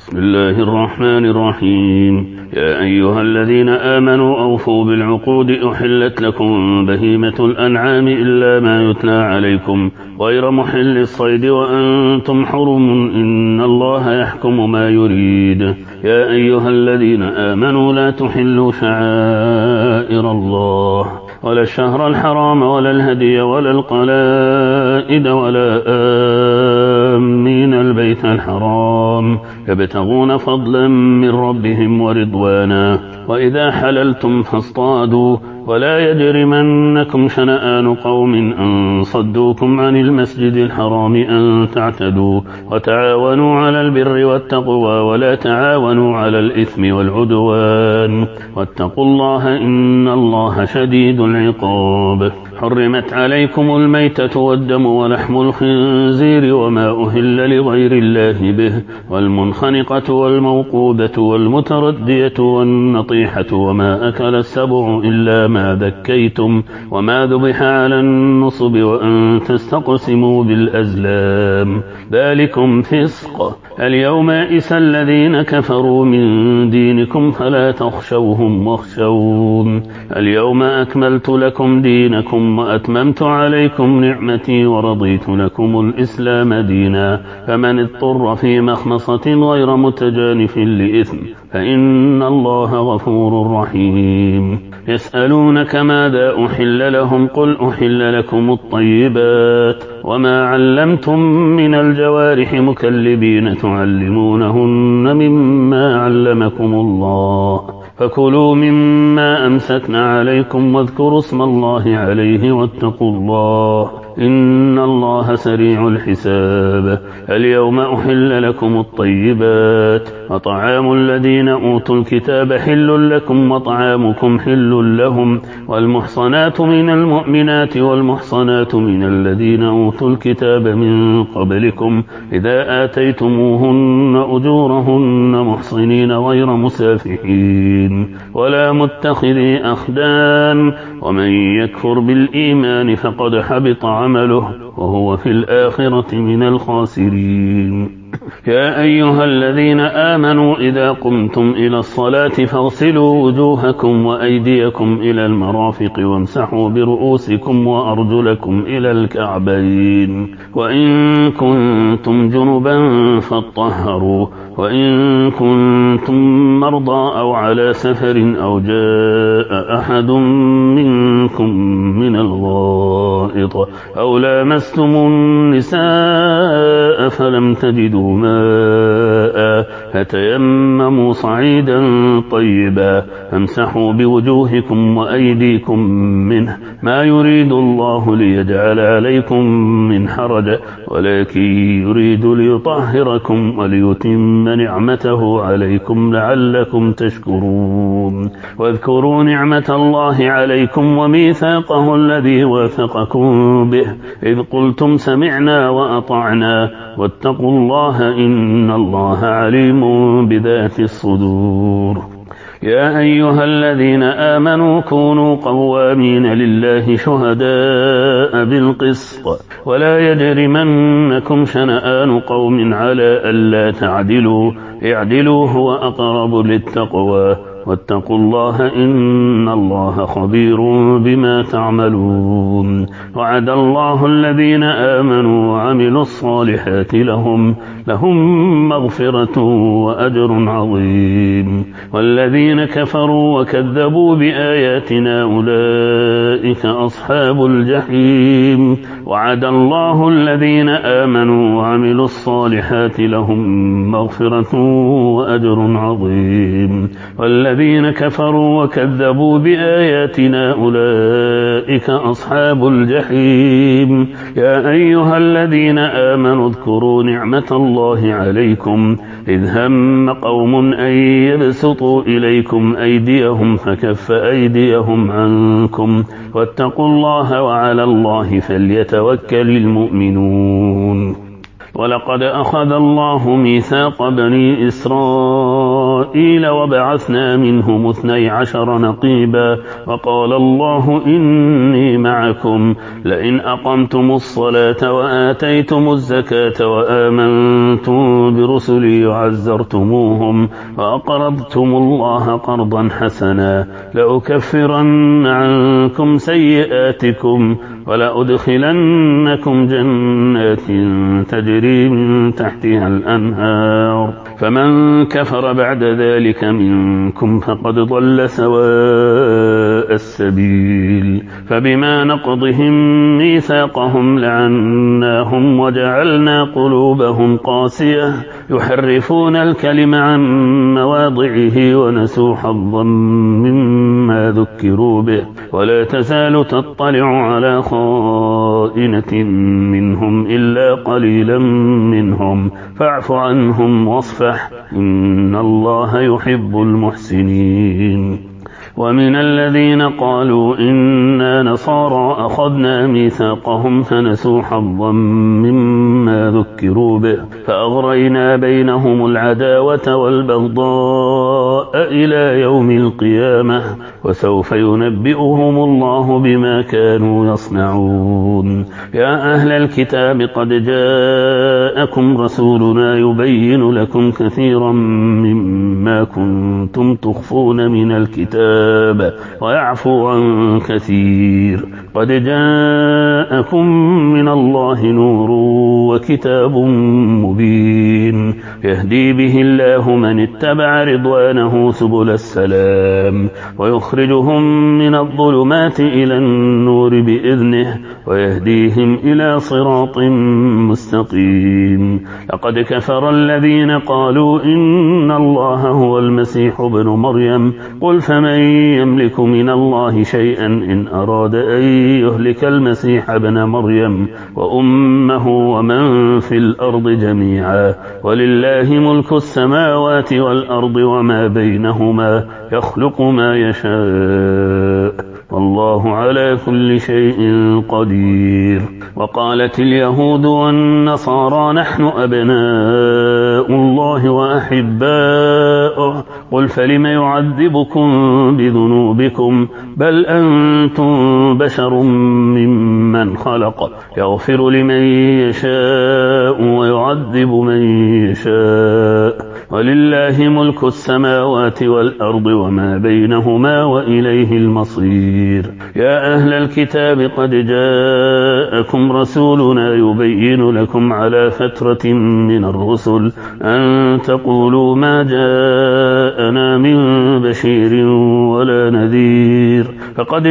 بسم الله الرحمن الرحيم. يا أيها الذين آمنوا أوفوا بالعقود أحلت لكم بهيمة الأنعام إلا ما يتلى عليكم غير محل الصيد وأنتم حرم إن الله يحكم ما يريد. يا أيها الذين آمنوا لا تحلوا شعائر الله ولا الشهر الحرام ولا الهدي ولا القلائد ولا آمين البيت الحرام يبتغون فضلا من ربهم ورضوانا وإذا حللتم فاصطادوا ولا يجرمنكم شنآن قوم أن صدوكم عن المسجد الحرام أن تعتدوا وتعاونوا على البر والتقوى ولا تعاونوا على الإثم والعدوان واتقوا الله إن الله شديد العقاب. حرمت عليكم الميتة والدم ولحم الخنزير وما أهل لغير الله به والمنخنقة والموقوذة والمتردية والنطيحة وما أكل السبع إلا ما ذكيتم وما ذبح على النصب وأن تستقسموا بالأزلام ذلكم فسق. اليوم يئس الذين كفروا من دينكم فلا تخشوهم واخشون. اليوم أكملت لكم دينكم وأتممت عليكم نعمتي ورضيت لكم الإسلام دينا فمن اضطر في مخمصة غير متجانف لإثم فإن الله غفور رحيم. يسألونك ماذا أحل لهم قل أحل لكم الطيبات وما علمتم من الجوارح مكلبين تعلمونهن مما علمكم الله فكلوا مما أمسكنا عليكم واذكروا اسم الله عليه واتقوا الله إن الله سريع الحساب. اليوم أحل لكم الطيبات وطعام الذين أوتوا الكتاب حل لكم وطعامكم حل لهم والمحصنات من المؤمنات والمحصنات من الذين أوتوا الكتاب من قبلكم إذا آتيتموهن أجورهن محصنين غير مسافحين ولا متخذي أخدان ومن يكفر بالإيمان فقد حبط عمله وهو في الآخرة من الخاسرين. يا أيها الذين آمنوا إذا قمتم إلى الصلاة فاغسلوا وجوهكم وأيديكم إلى المرافق وامسحوا برؤوسكم وأرجلكم إلى الكعبين وإن كنتم جنبا فاطهروا وإن كنتم مرضى أو على سفر أو جاء أحد منكم من الغائط أو لامستم النساء فلم تجدوا ماء فتيمموا صعيدا طيبا فامسحوا بوجوهكم وأيديكم منه ما يريد الله ليجعل عليكم من حرج ولكن يريد ليطهركم وليتم نعمته عليكم لعلكم تشكرون. واذكروا نعمة الله عليكم وميثاقه الذي واثقكم به إذ قلتم سمعنا وأطعنا واتقوا الله إن الله عليم بذات الصدور. يا أيها الذين آمنوا كونوا قوامين لله شهداء بالقسط ولا يجرمنكم شنآن قوم على ألا تعدلوا اعدلوا هو أقرب للتقوى واتقوا الله إن الله خبير بما تعملون. وعد الله الذين آمنوا وعملوا الصالحات لهم مغفرة وأجر عظيم والذين كفروا وكذبوا بآياتنا أولئك أصحاب الجحيم. وعد الله الذين آمنوا وعملوا الصالحات لهم مغفرة وأجر عظيم والذين كفروا وكذبوا بآياتنا أولئك أصحاب الجحيم. يا أيها الذين آمنوا اذكروا نعمة الله عليكم إذ هم قوم أن يبسطوا إليكم أيديهم فكف أيديهم عنكم واتقوا الله وعلى الله فليتوكل المؤمنون. ولقد أخذ الله ميثاق بني إسرائيل إسرائيل وبعثنا منهم 12 نقيبا وقال الله إني معكم لئن أقمتم الصلاة وآتيتم الزكاة وآمنتم برسلي وعزرتموهم وأقرضتم الله قرضا حسنا لأكفرن عنكم سيئاتكم ولأدخلنكم جنات تجري من تحتها الأنهار فمن كفر بعد ذلك منكم فقد ضل سواء السبيل فبما نقضهم ميثاقهم لعناهم وجعلنا قلوبهم قاسية يحرفون الكلم عن مواضعه ونسوا حظا مما ذكروا به ولا تزال تطلع على خائنة منهم إلا قليلا منهم فاعف عنهم واصفح إن الله يحب المحسنين ومن الذين قالوا إنا نصارى أخذنا ميثاقهم فنسوا حظا مما ذكروا به فأغرينا بينهم العداوة والبغضاء إلى يوم القيامة وسوف ينبئهم الله بما كانوا يصنعون يا أهل الكتاب قد جاءكم رسولنا يبين لكم كثيرا مما كنتم تخفون من الكتاب ويعفو عن كثير قد جاءكم من الله نور وكتاب مبين يهدي به الله من اتبع رضوانه سبل السلام ويخرجهم من الظلمات إلى النور بإذنه ويهديهم إلى صراط مستقيم لقد كفر الذين قالوا إن الله هو المسيح ابن مريم قل فمن يملك من الله شيئا إن أراد أن يهلك المسيح ابن مريم وأمه ومن في الأرض جميعا ولله ملك السماوات والأرض وما بينهما يخلق ما يشاء والله على كل شيء قدير وقالت اليهود والنصارى نحن أبناء الله وأحباؤه قل فلم يعذبكم بذنوبكم بل أنتم بشر ممن خلق يغفر لمن يشاء ويعذب من يشاء ولله ملك السماوات والأرض وما بينهما وإليه المصير يا أهل الكتاب قد جاءكم رسولنا يبين لكم على فترة من الرسل أن تقولوا ما جاءنا من بشير ولا نذير فقد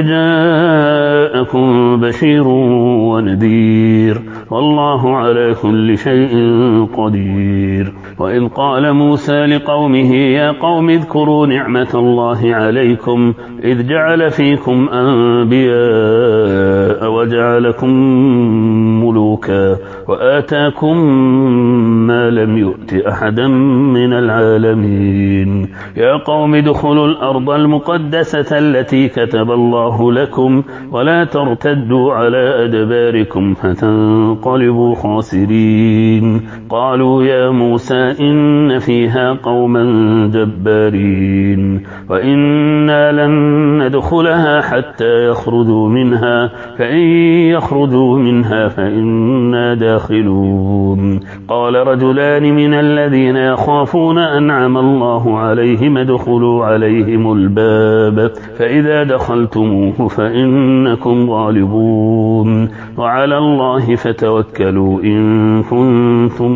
جاءكم بشير ونذير والله على كل شيء قدير وإذ قال موسى لقومه يا قوم اذكروا نعمة الله عليكم إذ جعل فيكم أنبياء وجعلكم ملوكا وآتاكم ما لم يؤت أحدا من العالمين يا قوم ادخلوا الأرض المقدسة التي كتب الله لكم ولا ترتدوا على أدباركم فتنقلبوا خاسرين قالوا يا موسى إن فيها قوما جبارين وإنا لن ندخلها حتى يخرجوا منها فإن يخرجوا منها فإنا داخلون قال رجلان من الذين يخافون أنعم الله عليهم ادخلوا عليهم الباب فإذا دخلتموه فإنكم غالبون وعلى الله فتوكلوا إن كنتم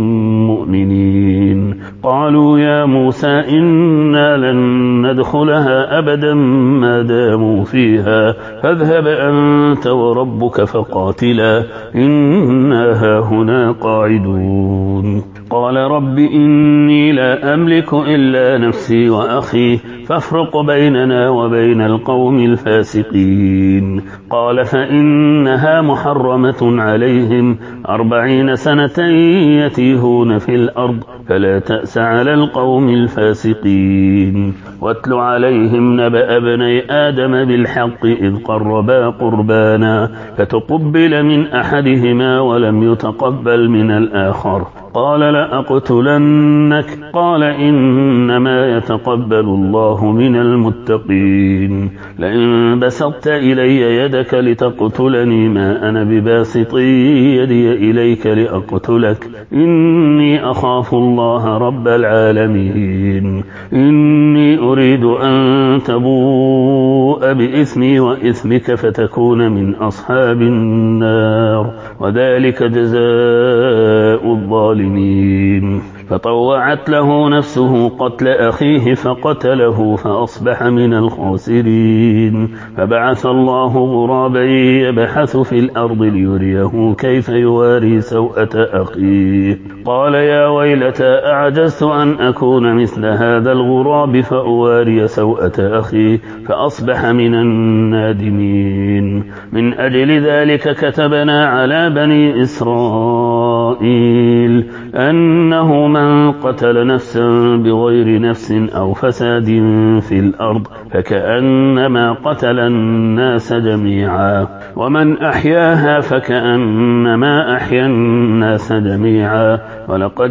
مؤمنين قالوا يا موسى إنا لن ندخلها أبدا ما داموا فيها فاذهب أنت وربك فقاتلا إنا هاهنا قاعدون قال رب إني لا أملك إلا نفسي وأخي فافرق بيننا وبين القوم الفاسقين قال فإنها محرمة عليهم 40 سنة يتيهون في الأرض فلا تأس على القوم الفاسقين. واتل عليهم نبأ ابني آدم بالحق إذ قربا قربانا فتقبل من أحدهما ولم يتقبل من الآخر قال لأقتلنك قال إنما يتقبل الله من المتقين. لئن بسطت إلي يدك لتقتلني ما أنا بباسط يدي إليك لأقتلك إني أخاف الله رب العالمين. إني أريد أن تبوء بإثمي وإثمك فتكون من أصحاب النار وذلك جزاء الظالمين. فطوعت له نفسه قتل أخيه فقتله فأصبح من الخاسرين. فبعث الله غرابا يبحث في الأرض ليريه كيف يواري سوءة أخيه قال يا ويلتى أعجزت أن أكون مثل هذا الغراب فأواري سوءة أخي فأصبح من النادمين. من أجل ذلك كتبنا على بني إسرائيل أنه من قتل نفسا بغير نفس أو فساد في الأرض فكأنما قتل الناس جميعا ومن أحياها فكأنما أحيا الناس جميعا ولقد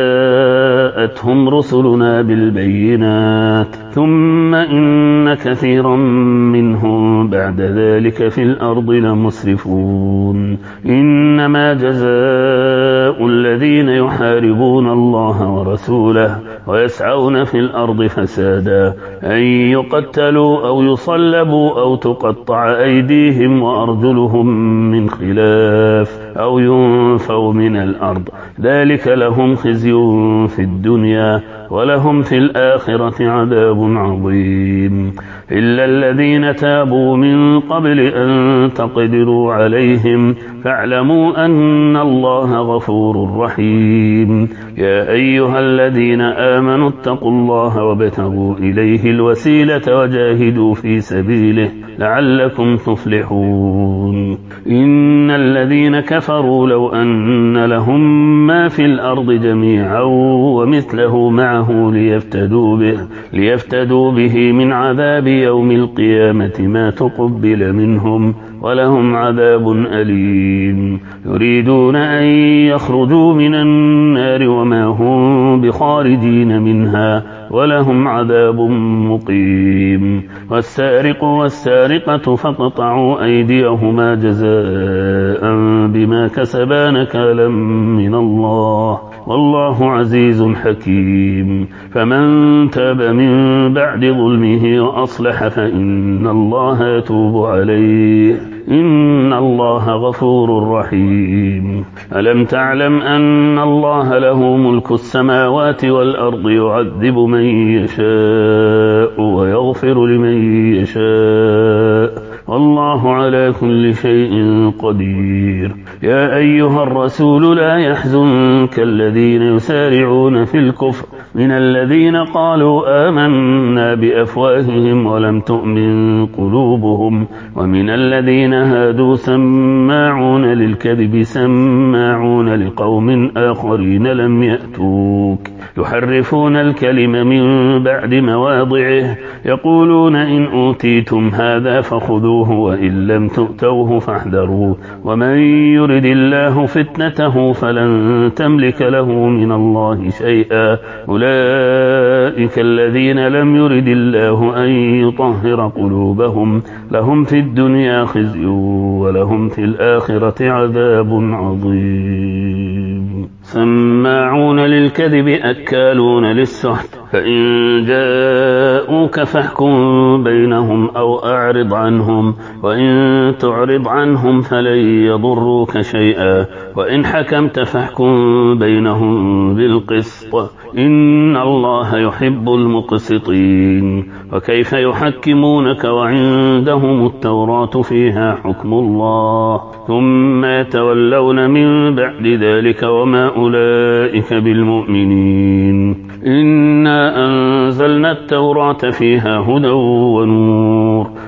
جاءتهم رسلنا بالبينات ثم إن كثيرا منهم بعد ذلك في الأرض لمسرفون. إنما جزاء الذين يحاربون الله ورسوله ويسعون في الأرض فسادا أن يقتلوا أو يصلبوا أو تقطع أيديهم وأرجلهم من خلاف أو ينفوا من الأرض ذلك لهم خزي في الدنيا ولهم في الآخرة عذاب عظيم. إلا الذين تابوا من قبل أن تقدروا عليهم فاعلموا أن الله غفور رحيم. يا أيها الذين آمنوا اتقوا الله وابتغوا إليه الوسيلة وجاهدوا في سبيله لعلكم تفلحون. إن الذين كفروا لو أن لهم ما في الأرض جميعا ومثله معه ليفتدوا به من عذاب يوم القيامة ما تقبل منهم ولهم عذاب أليم. يريدون أن يخرجوا من النار وما هم بخارجين منها ولهم عذاب مقيم. والسارق والسارقة فاقطعوا أيديهما جزاء بما كسبا نكالا من الله والله عزيز حكيم. فمن تاب من بعد ظلمه وأصلح فإن الله يتوب عليه إن الله غفور رحيم. ألم تعلم أن الله له ملك السماوات والأرض يعذب من يشاء ويغفر لمن يشاء والله على كل شيء قدير. يا أيها الرسول لا يحزنك الذين يسارعون في الكفر من الذين قالوا آمنا بأفواههم ولم تؤمن قلوبهم ومن الذين هادوا سماعون للكذب سماعون لقوم آخرين لم يأتوك يحرفون الكلم من بعد مواضعه يقولون إن أوتيتم هذا فخذوه وإن لم تؤتوه فاحذروا ومن يرد الله فتنته فلن تملك له من الله شيئا أولئك الذين لم يرد الله أن يطهر قلوبهم لهم في الدنيا خزي ولهم في الآخرة عذاب عظيم. سماعون للكذب أكالون للسحت فإن جاءوك فاحكم بينهم أو أعرض عنهم وإن تعرض عنهم فلن يضروك شيئا وإن حكمت فاحكم بينهم بالقسط إن الله يحب المقسطين. وكيف يحكمونك وعندهم التوراة فيها حكم الله ثم يتولون من بعد ذلك وما أولئك بالمؤمنين. إنا أنزلنا التوراة فيها هدى ونور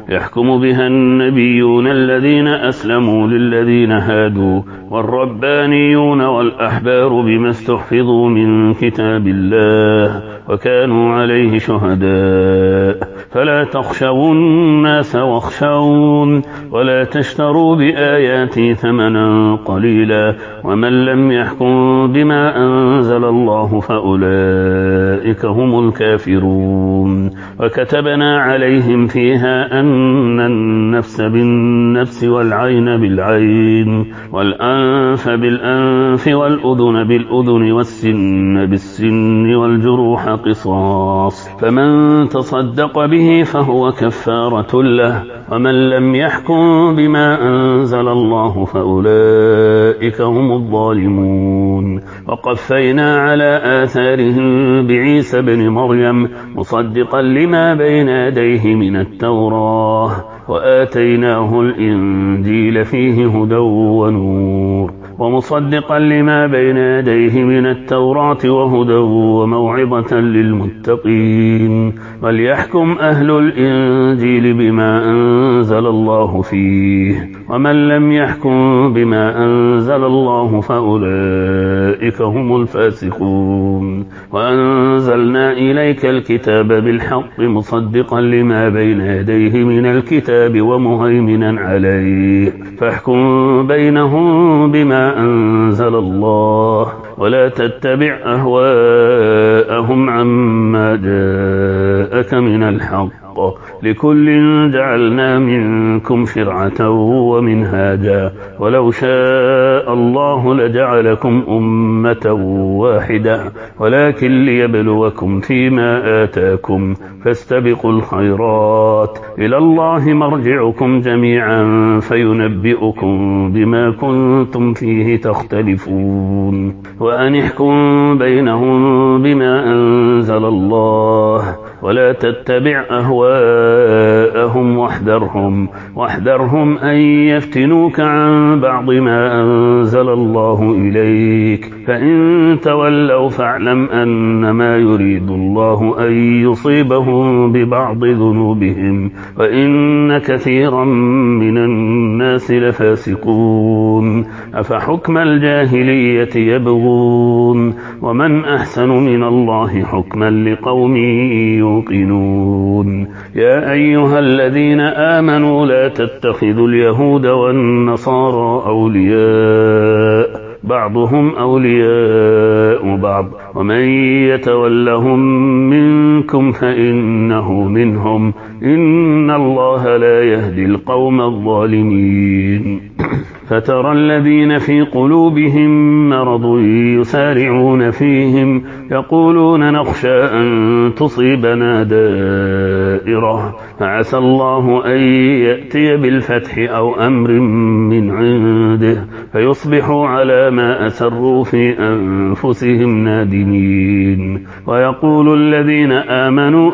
يحكم بها النبيون الذين أسلموا للذين هادوا والربانيون والأحبار بما استحفظوا من كتاب الله وكانوا عليه شهداء فلا تخشوا الناس واخشون ولا تشتروا بآياتي ثمنا قليلا ومن لم يحكم بما أنزل الله فأولئك هم الكافرون وكتبنا عليهم فيها أن النفس بالنفس والعين بالعين والأنف بالأنف والأذن بالأذن والسن بالسن والجروح قصاص فمن تصدق به فهو كفارة له ومن لم يحكم بما أنزل الله فأولئك هم الظالمون وقفينا على آثارهم بعيسى بن مريم مصدقا لما بين يديه من التوراة وآتيناه الإنجيل فيه هدى ونور ومصدقا لما بين يديه من التوراة وهدى وموعظة للمتقين وليحكم أهل الإنجيل بما أنزل الله فيه ومن لم يحكم بما أنزل الله فأولئك هم الفاسقون وأنزلنا إليك الكتاب بالحق مصدقا لما بين يديه من الكتاب ومهيمنا عليه فاحكم بينهم بما أنزل الله ولا تتبع أهواءهم عما جاءك من الحق لكل جعلنا منكم شرعة ومنهاجا ولو شاء الله لجعلكم أمة واحدة ولكن ليبلوكم فيما آتاكم فاستبقوا الخيرات إلى الله مرجعكم جميعا فينبئكم بما كنتم فيه تختلفون وأن احكم بينهم بما أنزل الله ولا تتبع أهواءهم واحذرهم أن يفتنوك عن بعض ما أنزل الله إليك فإن تولوا فاعلم أنما يريد الله أن يصيبهم ببعض ذنوبهم وإن كثيرا من الناس لفاسقون أفحكم الجاهلية يبغون ومن أحسن من الله حكما لقوم يوقنون يا أيها الذين آمنوا لا تتخذوا اليهود والنصارى أولياء بعضهم أولياء بعض ومن يتولهم منكم فإنه منهم إن الله لا يهدي القوم الظالمين فترى الذين في قلوبهم مرض يسارعون فيهم يقولون نخشى أن تصيبنا دائرة فعسى الله أن يأتي بالفتح أو أمر من عنده فيصبحوا على ما أسروا في أنفسهم نادمين ويقول الذين آمنوا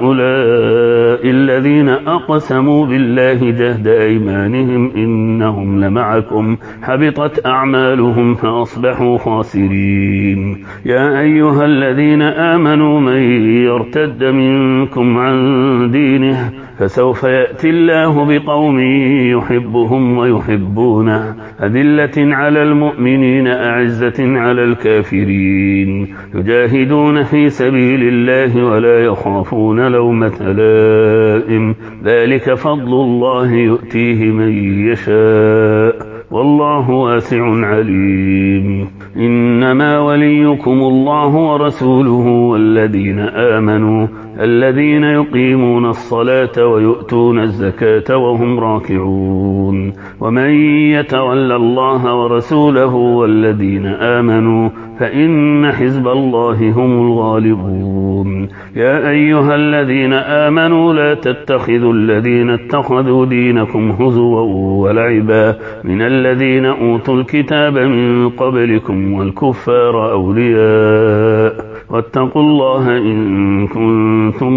أهؤلاء الذين أقسموا بالله جهد أيمانهم إنهم لمعكم حبطت أعمالهم فأصبحوا خاسرين يا أيها الذين آمنوا من يرتد منكم عن دينه فسوف يأتي الله بقوم يحبهم ويحبونه أذلة على المؤمنين أعزة على الكافرين يجاهدون في سبيل الله ولا يخافون لومة لائم ذلك فضل الله يؤتيه من يشاء والله واسع عليم إنما وليكم الله ورسوله والذين آمنوا الذين يقيمون الصلاة ويؤتون الزكاة وهم راكعون ومن يتول الله ورسوله والذين آمنوا فإن حزب الله هم الغالبون يا أيها الذين آمنوا لا تتخذوا الذين اتخذوا دينكم هزوا ولعبا من الذين أوتوا الكتاب من قبلكم والكفار أولياء واتقوا الله إن كنتم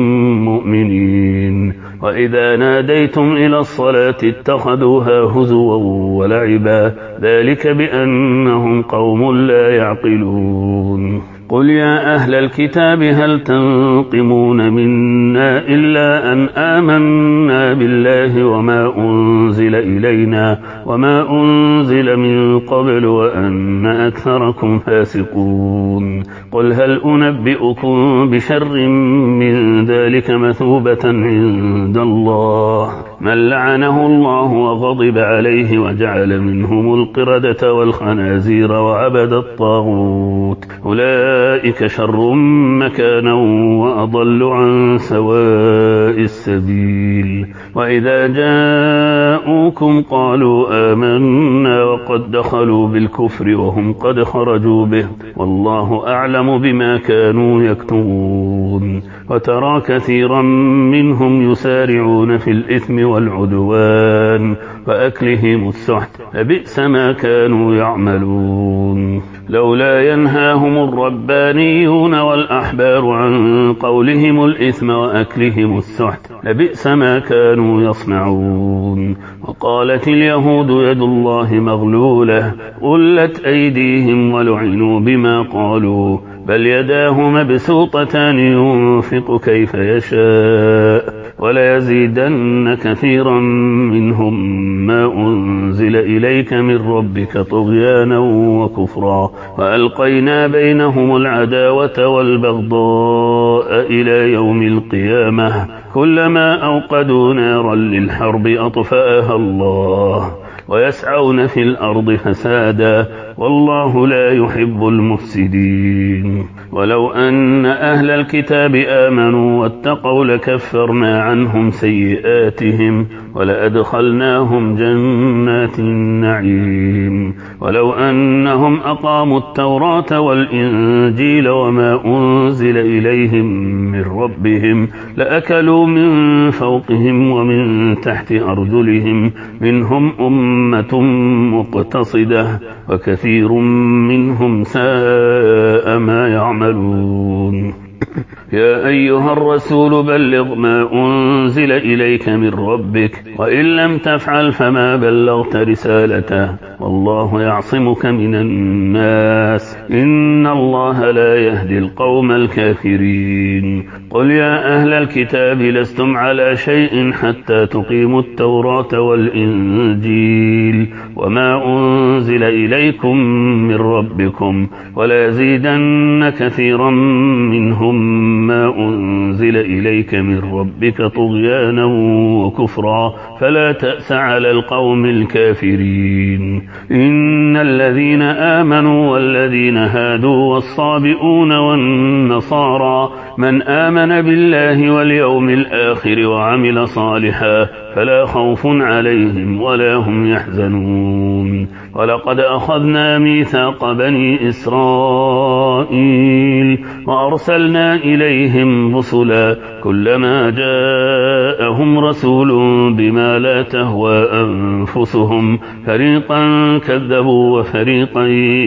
مؤمنين وإذا ناديتم إلى الصلاة اتخذوها هزوا ولعبا ذلك بأنهم قوم لا يعقلون قل يا أهل الكتاب هل تنقمون منا إلا أن آمنا بالله وما أنزل من قبل وأن أكثركم فاسقون قل هل أنبئكم بشر من ذلك مثوبة عند الله من لعنه الله وغضب عليه وجعل منهم القردة والخنازير وعبد الطاغوت أولئك شر مكانا وأضل عن سواء السبيل وإذا جاءوكم قالوا آمنا وقد دخلوا بالكفر وهم قد خرجوا به والله أعلم بما كانوا يكتمون وترى كثيرا منهم يسارعون في الإثم والعدوان وأكلهم السحت لبئس ما كانوا يعملون لولا ينهاهم الربانيون والأحبار عن قولهم الإثم وأكلهم السحت لبئس ما كانوا يصنعون وقالت اليهود يد الله مغلولة غلت أيديهم ولعنوا بما قالوا بل يداه مبسوطتان ينفق كيف يشاء وليزيدن كثيرا منهم ما أنزل إليك من ربك طغيانا وكفرا وألقينا بينهم العداوة والبغضاء إلى يوم القيامة كلما أوقدوا نارا للحرب أطفأها الله ويسعون في الأرض فسادا والله لا يحب المفسدين ولو أن أهل الكتاب آمنوا واتقوا لكفرنا عنهم سيئاتهم ولأدخلناهم جنات النعيم ولو أنهم أقاموا التوراة والإنجيل وما أنزل إليهم من ربهم لأكلوا من فوقهم ومن تحت أرجلهم منهم أمة مقتصدة وكثير منهم ساء ما يعملون يا أيها الرسول بلغ ما أنزل إليك من ربك وإن لم تفعل فما بلغت رسالته والله يعصمك من الناس إن الله لا يهدي القوم الكافرين قل يا أهل الكتاب لستم على شيء حتى تقيموا التوراة والإنجيل وما أنزل إليكم من ربكم وليزيدن كثيرا منهم ما أنزل إليك من ربك طغيانا وكفرا فلا تأس على القوم الكافرين إن الذين آمنوا والذين هادوا والصابئون والنصارى من آمن بالله واليوم الآخر وعمل صالحا فلا خوف عليهم ولا هم يحزنون ولقد أخذنا ميثاق بني إسرائيل وأرسلنا إليهم رسلا كلما جاءهم رسول بما لا تهوى أنفسهم فريقا كذبوا وفريقا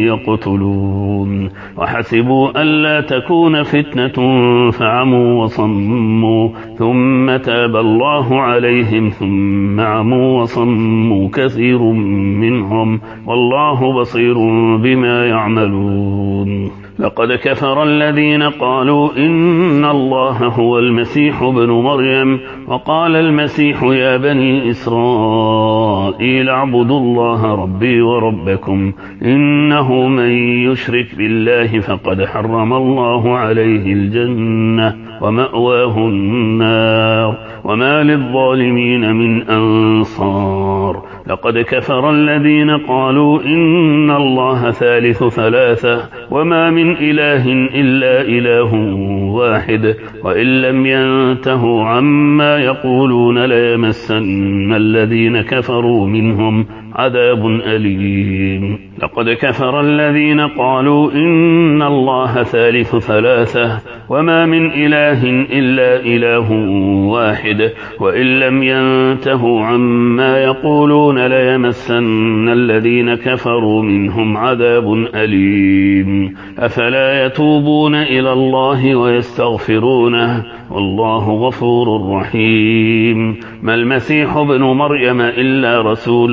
يقتلون وحسبوا ألا تكون فتنة فعموا وصموا ثم تاب الله عليهم ثم عموا وصموا كثير منهم والله بصير بما يعملون لقد كفر الذين قالوا إن الله هو المسيح ابن مريم وقال المسيح يا بني إسرائيل اعبدوا الله ربي وربكم إنه من يشرك بالله فقد حرم الله عليه الجنة ومأواه النار وما للظالمين من أنصار لقد كفر الذين قالوا إن الله ثالث ثلاثة وما من إله إلا إله واحد وإن لم ينتهوا عما يقولون ليمسن الذين كفروا منهم عذاب أليم لقد كفر الذين قالوا إن الله ثالث ثلاثة وما من إله إلا إله واحد وإن لم ينتهوا عما يقولون ليمسن الذين كفروا منهم عذاب أليم أفلا يتوبون إلى الله ويستغفرونه والله غفور رحيم ما المسيح ابن مريم إلا رسول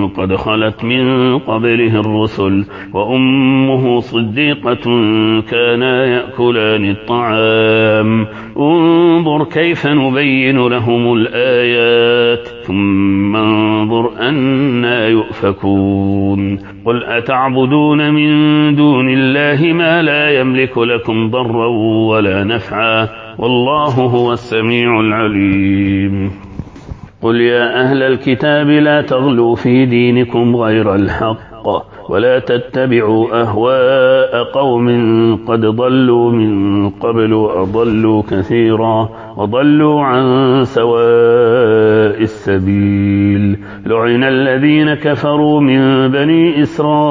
قد خلت من قبله الرسل وأمه صديقة كانا يأكلان الطعام انظر كيف نبين لهم الآيات ثم انظر أنى يؤفكون قل أتعبدون من دون الله ما لا يملك لكم ضرا ولا نفعا والله هو السميع العليم قل يا أهل الكتاب لا تغلوا في دينكم غير الحق ولا تتبعوا أهواء قوم قد ضلوا من قبل وأضلوا كثيرا وضلوا عن سواء السبيل لعن الذين كفروا من بني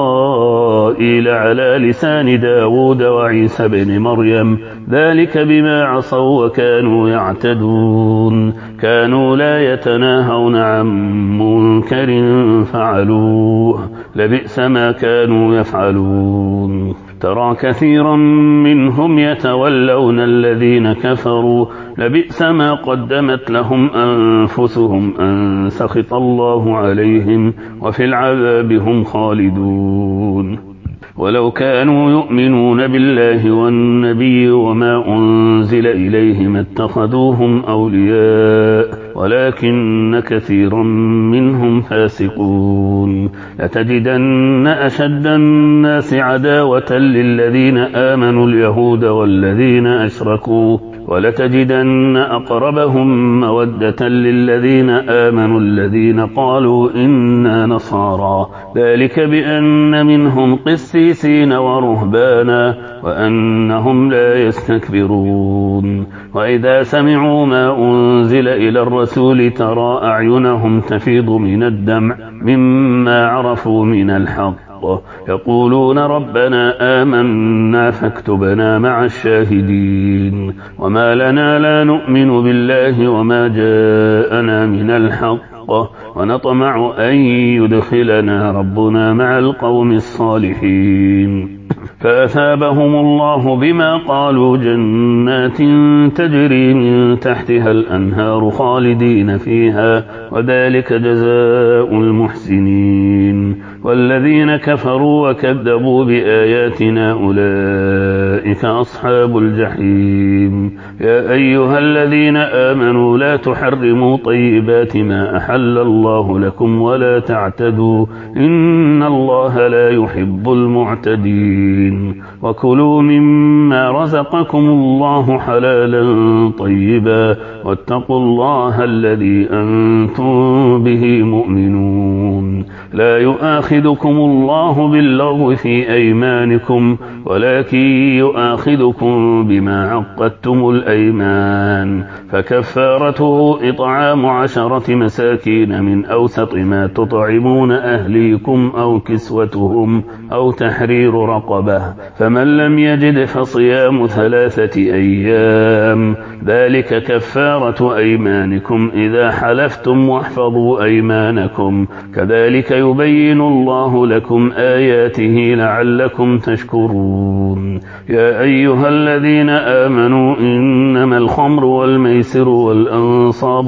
إسرائيل على لسان داود وعيسى بن مريم ذلك بما عصوا وكانوا يعتدون كانوا لا يتناهون عن منكر فعلوه لبئس ما كانوا يفعلون ترى كثيرا منهم يتولون الذين كفروا لبئس ما قدمت لهم أنفسهم أن سخط الله عليهم وفي العذاب هم خالدون ولو كانوا يؤمنون بالله والنبي وما أنزل إليه ما اتخذوهم أولياء ولكن كثيرا منهم فاسقون لتجدن أشد الناس عداوة للذين آمنوا اليهود والذين أشركوا ولتجدن أقربهم مودة للذين آمنوا الذين قالوا إنا نصارى ذلك بأن منهم قسيسين ورهبانا وأنهم لا يستكبرون وإذا سمعوا ما أنزل إلى الرسول ترى أعينهم تفيض من الدمع مما عرفوا من الحق يقولون ربنا آمنا فاكتبنا مع الشاهدين وما لنا لا نؤمن بالله وما جاءنا من الحق ونطمع أن يدخلنا ربنا مع القوم الصالحين فأثابهم الله بما قالوا جنات تجري من تحتها الأنهار خالدين فيها وذلك جزاء المحسنين والذين كفروا وكذبوا بآياتنا أولئك أصحاب الجحيم يا أيها الذين آمنوا لا تحرموا طيبات ما أحل الله لكم ولا تعتدوا إن الله لا يحب المعتدين وكلوا مما رزقكم الله حلالا طيبا واتقوا الله الذي أنتم به مؤمنون لا يؤاخذكم الله باللغو في أيمانكم ولكن يؤاخذكم بما عقدتم الأيمان فكفارته إطعام 10 مساكين من أوسط ما تطعمون أهليكم أو كسوتهم أو تحرير رقبة فمن لم يجد فصيام 3 أيام ذلك كفارة أيمانكم إذا حلفتم واحفظوا أيمانكم كذلك يبين الله لكم آياته لعلكم تشكرون يا أيها الذين آمنوا إنما الخمر والميسر والأنصاب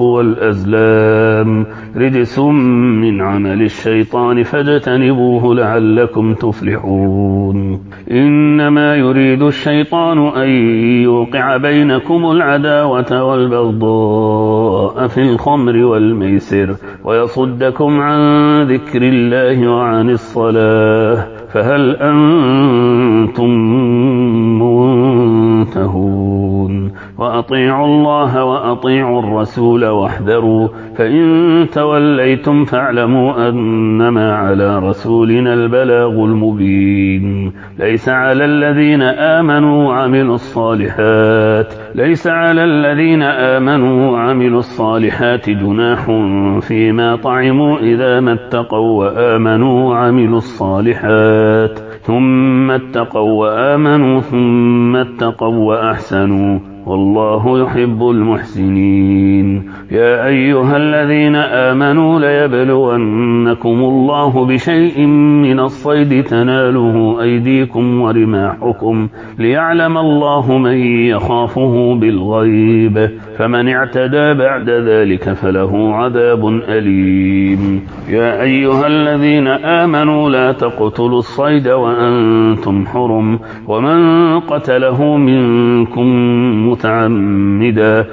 والأزلام رجس من عمل الشيطان فاجتنبوه لعلكم تفلحون إنما يريد الشيطان أن يوقع بينكم العداوة والبغضاء في الخمر والميسر ويصدكم عن ذكر الله وعن الصلاة فهل أنتم منتهون وأطيعوا الله وأطيعوا الرسول واحذروا فإن توليتم فاعلموا أنما على رسولنا البلاغ المبين ليس على الذين آمنوا وعملوا الصالحات جناح فيما طعموا إذا ما اتقوا وآمنوا وعملوا الصالحات ثم اتقوا وآمنوا ثم اتقوا وأحسنوا والله يحب المحسنين. يا أيها الذين آمنوا ليبلونكم الله بشيء من الصيد تناله أيديكم ورماحكم ليعلم الله من يخافه بالغيب، فمن اعتدى بعد ذلك فله عذاب أليم. يا أيها الذين آمنوا لا تقتلوا الصيد وأنتم حرم، ومن قتله منكم متعمدا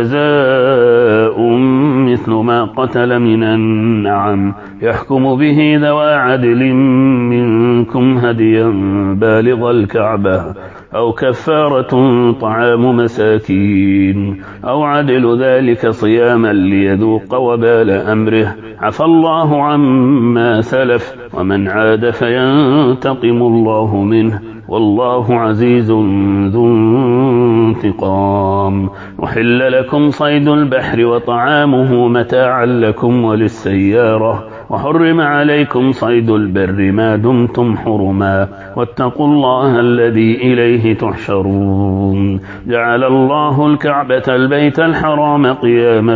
فجزاء مثل ما قتل من النعم يحكم به ذوى عدل منكم هديا بالغ الكعبة أو كفارة طعام مساكين أو عدل ذلك صياما ليذوق وبال أمره، عفى الله عما سلف ومن عاد فينتقم الله منه، والله عزيز ذو انتقام. أحل لكم صيد البحر وطعامه متاعا لكم وللسيارة، وحرم عليكم صيد البر ما دمتم حرما، واتقوا الله الذي إليه تحشرون. جعل الله الكعبة البيت الحرام قياما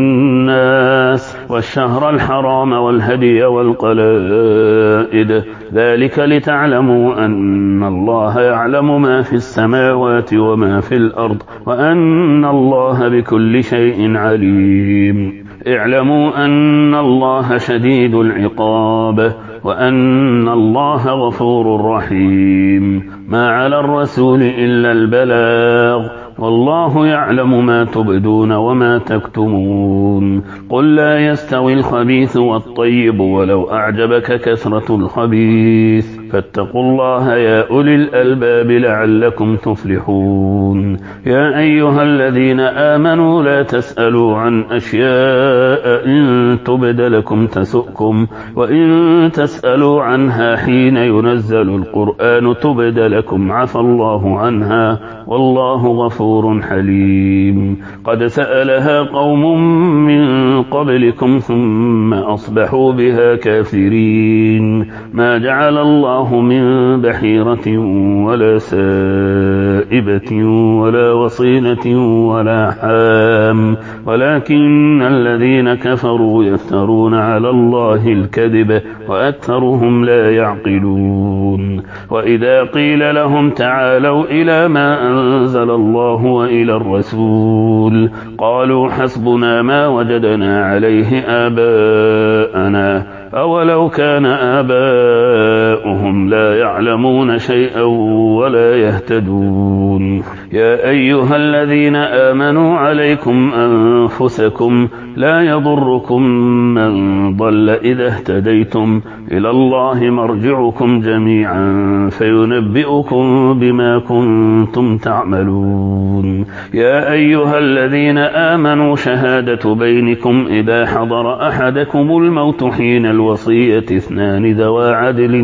للناس والشهر الحرام والهدي والقلائد، ذلك لتعلموا أن الله يعلم ما في السماوات وما في الأرض وأن الله بكل شيء عليم. اعلموا أن الله شديد العقاب وأن الله غفور رحيم. ما على الرسول إلا البلاغ، والله يعلم ما تبدون وما تكتمون. قل لا يستوي الخبيث والطيب ولو أعجبك كثرة الخبيث، فاتقوا الله يا أولي الألباب لعلكم تفلحون. يا أيها الذين آمنوا لا تسألوا عن أشياء إن تبد لكم تسؤكم، وإن تسألوا عنها حين ينزل القرآن تبد لكم عفى الله عنها، والله غفور حليم. قد سألها قوم من قبلكم ثم أصبحوا بها كافرين. ما جعل الله من بحيرة ولا سائبة ولا وصيلة ولا حام، ولكن الذين كفروا يفترون على الله الكذب وأكثرهم لا يعقلون. وإذا قيل لهم تعالوا إلى ما أنزل الله وإلى الرسول قالوا حسبنا ما وجدنا عليه آباءنا أولو كان آباؤهم لا يعلمون شيئا ولا يهتدون. يا أيها الذين آمنوا عليكم أنفسكم لا يضركم من ضل إذا اهتديتم، إلى الله مرجعكم جميعا فينبئكم بما كنتم تعملون. يا أيها الذين آمنوا شهادة بينكم إذا حضر أحدكم الموت حين الوصية اثنان ذوى عدل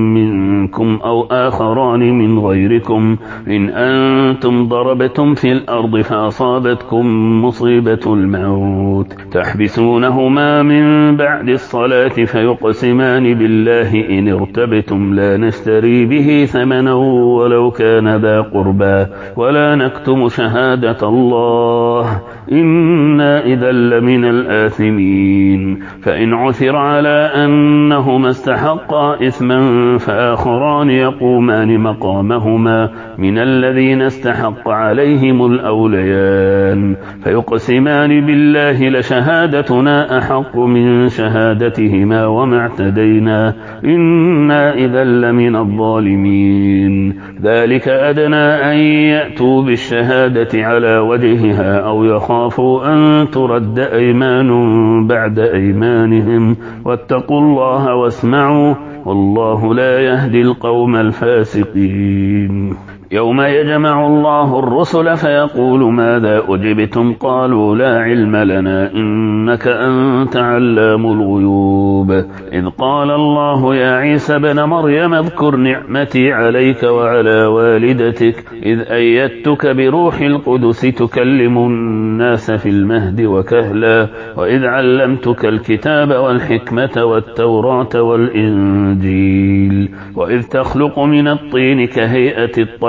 منكم أو آخران من غيركم إن أنتم ضربتم في الأرض فأصابتكم مصيبة الموت تحبسونهما من بعد الصلاة فيقسمان بالله إن ارتبتم لا نشتري به ثمنا ولو كان ذا قربى ولا نكتم شهادة الله إنا إذا لمن الآثمين. فإن عثر على أنهما استحقا إثما فآخران يقومان مقامهما من الذين استحق عليهم الأوليان فيقسمان بالله لشهادتنا أحق من شهادتهما وما اعتدينا إنا إذا لمن الظالمين. ذلك أدنى أن يأتوا بالشهادة على وجهها أو يخافوا أن ترد أيمان بعد أيمانهم واتقوا الله واسمعوا والله لا يهدي القوم الفاسقين. يوم يجمع الله الرسل فيقول ماذا أجبتم قالوا لا علم لنا إنك أنت علام الغيوب. إذ قال الله يا عيسى بن مريم اذكر نعمتي عليك وعلى والدتك إذ أيدتك بروح القدس تكلم الناس في المهد وكهلا وإذ علمتك الكتاب والحكمة والتوراة والإنجيل وإذ تخلق من الطين كهيئة الطير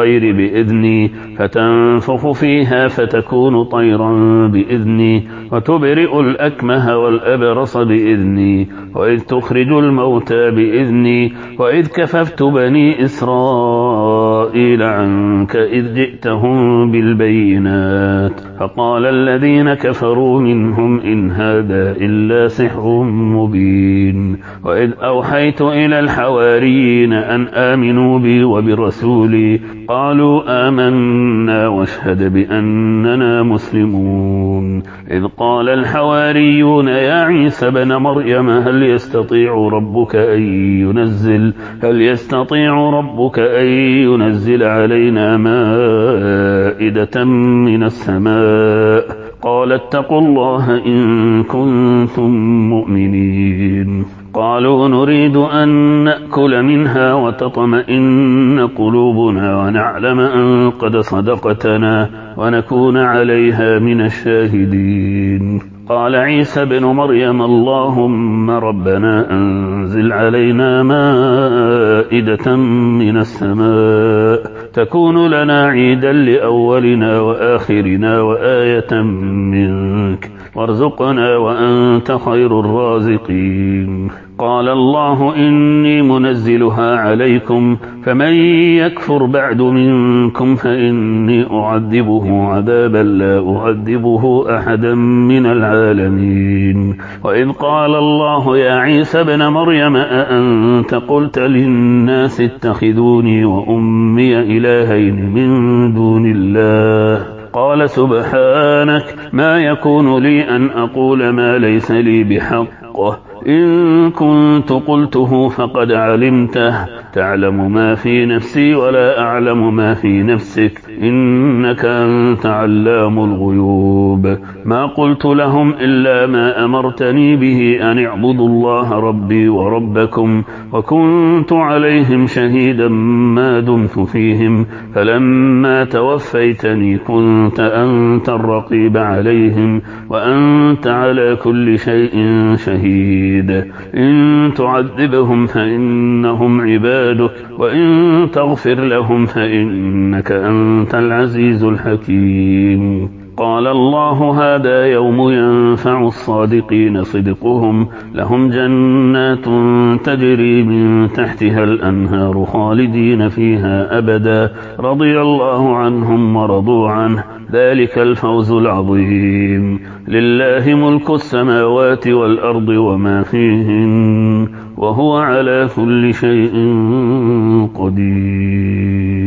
الطير بإذني فتنفخ فيها فتكون طيرا بإذني وتبرئ الأكمه والأبرص بإذني وإذ تخرج الموتى بإذني وإذ كففت بني إسرائيل عنك إذ جئتهم بالبينات فقال الذين كفروا منهم إن هذا إلا سحر مبين وإذ أوحيت إلى الحواريين أن آمنوا بي وبرسولي قالوا آمنا واشهد بأننا مسلمون إذ قال الحواريون يا عيسى ابن مريم هل يستطيع ربك أن ينزل علينا مائدة من السماء قال اتقوا الله إن كنتم مؤمنين قالوا نريد أن نأكل منها وتطمئن قلوبنا ونعلم أن قد صدقتنا ونكون عليها من الشاهدين قال عيسى ابن مريم اللهم ربنا أنزل علينا مائدة من السماء تكون لنا عيدا لأولنا وآخرنا وآية منك وارزقنا وأنت خير الرازقين قال الله إني منزلها عليكم فمن يكفر بعد منكم فإني أعذبه عذابا لا أعذبه أحدا من العالمين وإذ قال الله يا عيسى ابن مريم أأنت قلت للناس اتخذوني وأمي إلهين من دون الله قال سبحانك ما يكون لي أن أقول ما ليس لي بحقه إن كنت قلته فقد علمته تعلم ما في نفسي ولا أعلم ما في نفسك إنك أنت علام الغيوب ما قلت لهم إلا ما أمرتني به أن اعبدوا الله ربي وربكم وكنت عليهم شهيدا ما دمت فيهم فلما توفيتني كنت أنت الرقيب عليهم وأنت على كل شيء شهيد إن تعذبهم فإنهم عبادك وإن تغفر لهم فإنك أنت العزيز الحكيم قال الله هذا يوم ينفع الصادقين صدقهم لهم جنات تجري من تحتها الأنهار خالدين فيها أبدا رضي الله عنهم ورضوا عنه ذلك الفوز العظيم لله ملك السماوات والأرض وما فيهن وهو على كل شيء قدير